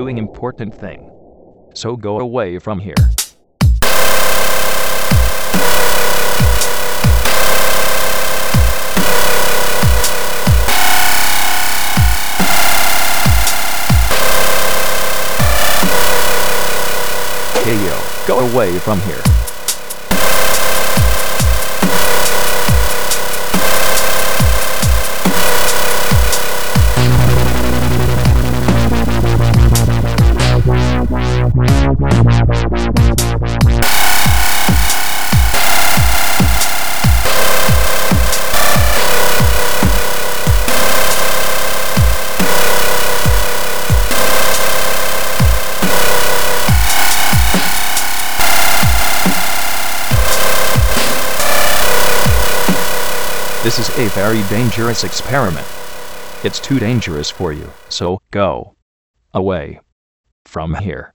doing important thing. So go away from here. Hey yo, go away from here. This is a very dangerous experiment. It's too dangerous for you, so go away from here.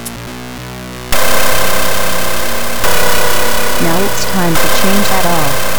Now it's time to change at all.